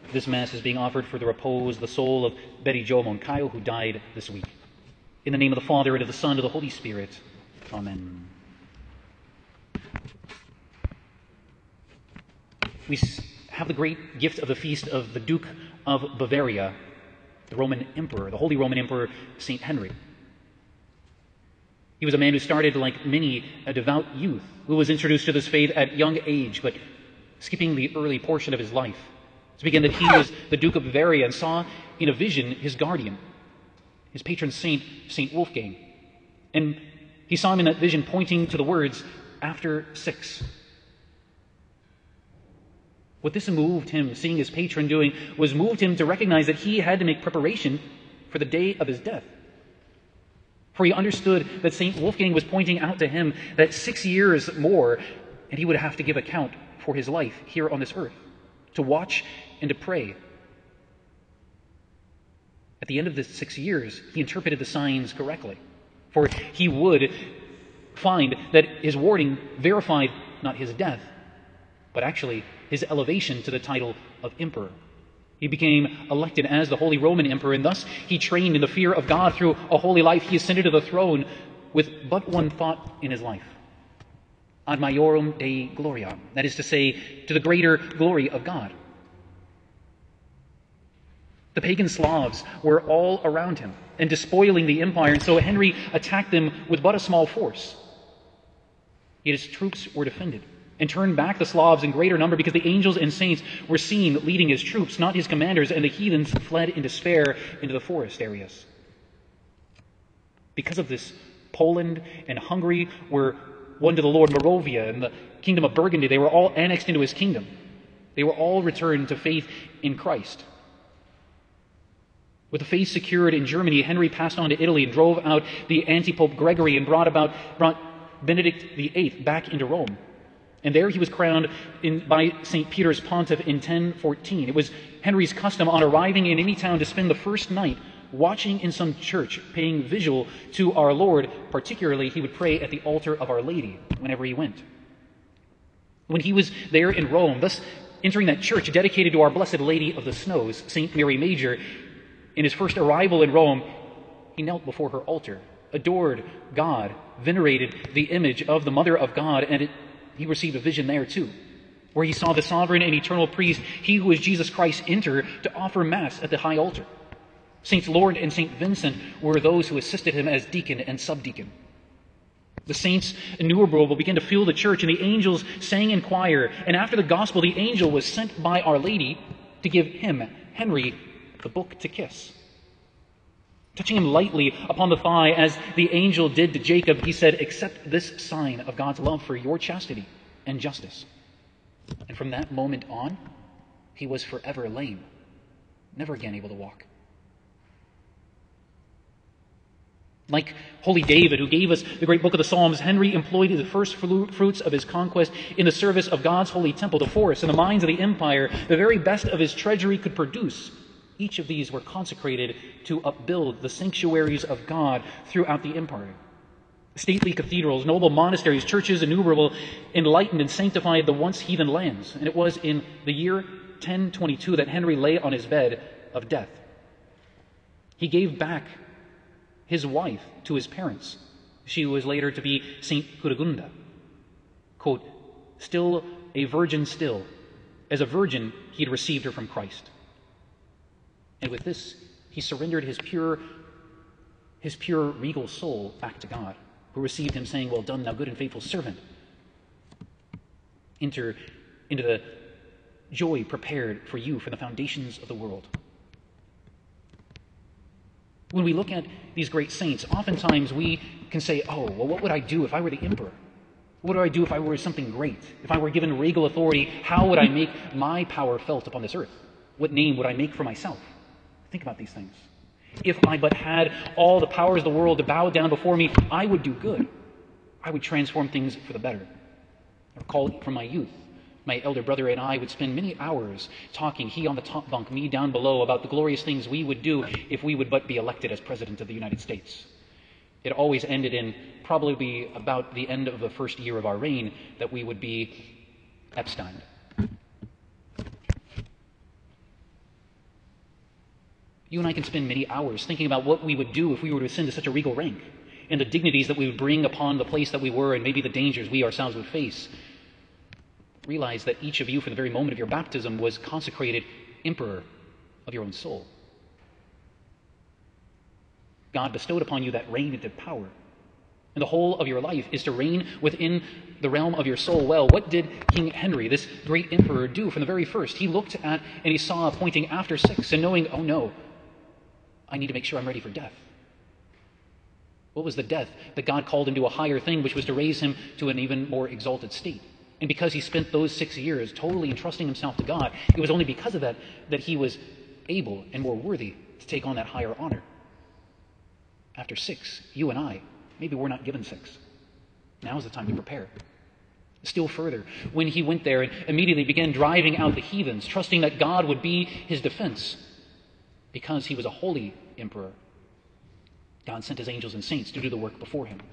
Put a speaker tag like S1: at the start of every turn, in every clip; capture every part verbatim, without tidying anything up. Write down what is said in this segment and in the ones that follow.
S1: This Mass is being offered for the repose of the soul of Betty Jo Moncayo, who died this week. In the name of the Father, and of the Son, and of the Holy Spirit. Amen. We have the great gift of the feast of the Duke of Bavaria, the Roman Emperor, the Holy Roman Emperor, Saint Henry. He was a man who started, like many, a devout youth, who was introduced to this faith at young age, but skipping the early portion of his life. To begin that he was the Duke of Bavaria and saw in a vision his guardian, his patron saint, Saint Wolfgang. And he saw him in that vision pointing to the words, "After six." What this moved him, seeing his patron doing, was moved him to recognize that he had to make preparation for the day of his death. For he understood that Saint Wolfgang was pointing out to him that six years more, and he would have to give account for his life here on this earth, to watch and to pray. At the end of the six years, he interpreted the signs correctly. For he would find that his warding verified not his death, but actually his elevation to the title of emperor. He became elected as the Holy Roman Emperor, and thus he trained in the fear of God through a holy life. He ascended to the throne with but one thought in his life: ad majorem Dei gloria, that is to say, to the greater glory of God. The pagan Slavs were all around him and despoiling the empire, and so Henry attacked them with but a small force. Yet his troops were defended and turned back the Slavs in greater number because the angels and saints were seen leading his troops, not his commanders, and the heathens fled in despair into the forest areas. Because of this, Poland and Hungary were won to the Lord. Moravia and the kingdom of Burgundy, they were all annexed into his kingdom. They were all returned to faith in Christ. With the faith secured in Germany, Henry passed on to Italy and drove out the anti-pope Gregory and brought about brought Benedict the Eighth back into Rome. And there he was crowned in, by Saint Peter's pontiff in ten fourteen. It was Henry's custom on arriving in any town to spend the first night watching in some church, paying vigil to our Lord. Particularly, he would pray at the altar of Our Lady whenever he went. When he was there in Rome, thus entering that church dedicated to Our Blessed Lady of the Snows, Saint Mary Major, in his first arrival in Rome, he knelt before her altar, adored God, venerated the image of the Mother of God, and it, he received a vision there too, where he saw the sovereign and eternal priest, he who is Jesus Christ, enter to offer Mass at the high altar. Saints Lord and Saint Vincent were those who assisted him as deacon and subdeacon. The saints innumerable began to fill the church, and the angels sang in choir, and after the gospel, the angel was sent by Our Lady to give him, Henry, the book to kiss. Touching him lightly upon the thigh, as the angel did to Jacob, he said, "Accept this sign of God's love for your chastity and justice." And from that moment on, he was forever lame, never again able to walk. Like holy David, who gave us the great book of the Psalms, Henry employed the first fruits of his conquest in the service of God's holy temple, the forests and the mines of the empire, the very best of his treasury could produce. Each of these were consecrated to upbuild the sanctuaries of God throughout the empire. Stately cathedrals, noble monasteries, churches innumerable enlightened and sanctified the once heathen lands. And it was in the year ten twenty-two that Henry lay on his bed of death. He gave back his wife to his parents. She was later to be Saint Kudagunda. Quote, "Still a virgin still. As a virgin, he had received her from Christ." And with this, he surrendered his pure, his pure regal soul back to God, who received him saying, "Well done, thou good and faithful servant." Enter into the joy prepared for you from the foundations of the world. When we look at these great saints, oftentimes we can say, oh, well, what would I do if I were the emperor? What would I do if I were something great? If I were given regal authority, how would I make my power felt upon this earth? What name would I make for myself? Think about these things. If I but had all the powers of the world to bow down before me, I would do good. I would transform things for the better. I recall from my youth, my elder brother and I would spend many hours talking, he on the top bunk, me down below, about the glorious things we would do if we would but be elected as President of the United States. It always ended in probably about the end of the first year of our reign that we would be Epstein. You and I can spend many hours thinking about what we would do if we were to ascend to such a regal rank, and the dignities that we would bring upon the place that we were, and maybe the dangers we ourselves would face. Realize that each of you, from the very moment of your baptism, was consecrated emperor of your own soul. God bestowed upon you that reign and power. And the whole of your life is to reign within the realm of your soul well. What did King Henry, this great emperor, do from the very first? He looked at and he saw pointing after six and knowing, oh no, I need to make sure I'm ready for death. What was the death? That God called him to a higher thing, which was to raise him to an even more exalted state. And because he spent those six years totally entrusting himself to God, it was only because of that that he was able and more worthy to take on that higher honor. After six, you and I, maybe we're not given six. Now is the time to prepare. Still further, when he went there and immediately began driving out the heathens, trusting that God would be his defense, because he was a holy emperor, God sent his angels and saints to do the work before him.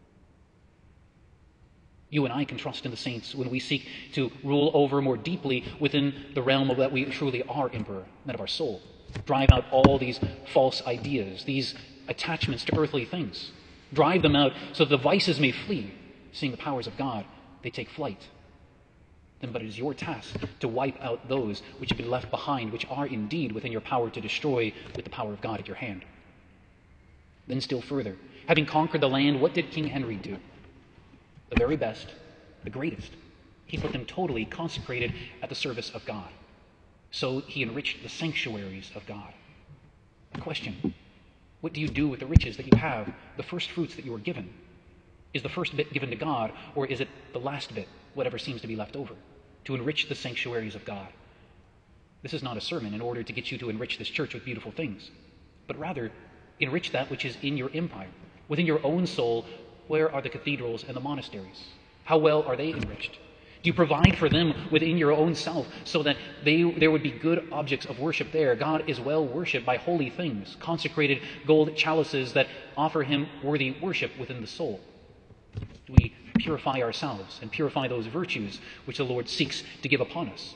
S1: You and I can trust in the saints when we seek to rule over more deeply within the realm of that we truly are emperor, that of our soul. Drive out all these false ideas, these attachments to earthly things. Drive them out so that the vices may flee. Seeing the powers of God, they take flight. Then, but it is your task to wipe out those which have been left behind, which are indeed within your power to destroy with the power of God at your hand. Then still further, having conquered the land, what did King Henry do? The very best, the greatest. He put them totally consecrated at the service of God. So he enriched the sanctuaries of God. A question: what do you do with the riches that you have, the first fruits that you were given? Is the first bit given to God, or is it the last bit, whatever seems to be left over, to enrich the sanctuaries of God? This is not a sermon in order to get you to enrich this church with beautiful things, but rather enrich that which is in your empire. Within your own soul, where are the cathedrals and the monasteries? How well are they enriched? Do you provide for them within your own self so that they, there would be good objects of worship there? God is well worshipped by holy things, consecrated gold chalices that offer him worthy worship within the soul. Do we purify ourselves and purify those virtues which the Lord seeks to give upon us?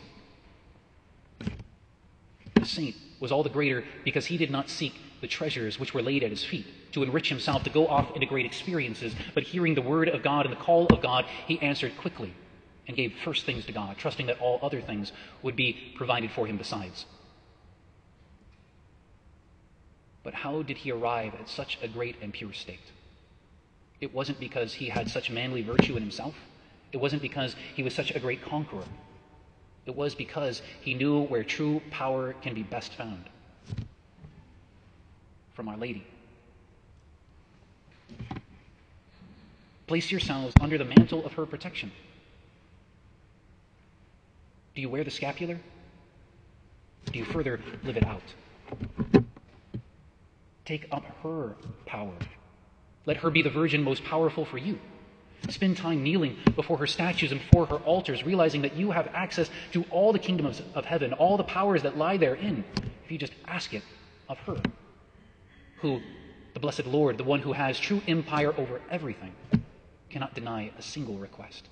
S1: The saint was all the greater because he did not seek the treasures which were laid at his feet to enrich himself, to go off into great experiences, but hearing the word of God and the call of God, he answered quickly and gave first things to God, trusting that all other things would be provided for him besides. But how did he arrive at such a great and pure state? It wasn't because he had such manly virtue in himself. It wasn't because he was such a great conqueror. It was because he knew where true power can be best found. From Our Lady. Place yourselves under the mantle of her protection. Do you wear the scapular? Do you further live it out? Take up her power. Let her be the virgin most powerful for you. Spend time kneeling before her statues and before her altars, realizing that you have access to all the kingdoms of heaven, all the powers that lie therein, if you just ask it of her, who, the blessed Lord, the one who has true empire over everything, cannot deny a single request.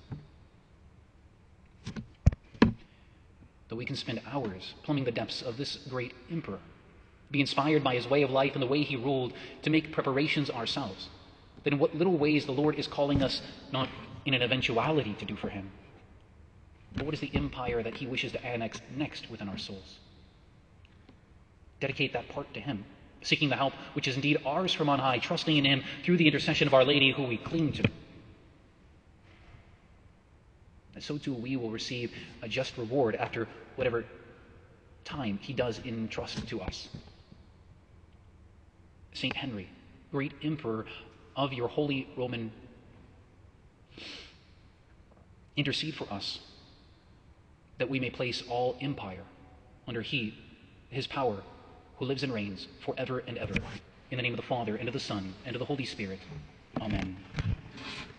S1: Though we can spend hours plumbing the depths of this great emperor, be inspired by his way of life and the way he ruled to make preparations ourselves, then in what little ways the Lord is calling us not in an eventuality to do for him, but what is the empire that he wishes to annex next within our souls? Dedicate that part to him, seeking the help which is indeed ours from on high, trusting in him through the intercession of Our Lady who we cling to. And so too we will receive a just reward after whatever time he does entrust to us. Saint Henry, great emperor of your Holy Roman, intercede for us that we may place all empire under he, his power, who lives and reigns forever and ever. In the name of the Father, and of the Son, and of the Holy Spirit. Amen.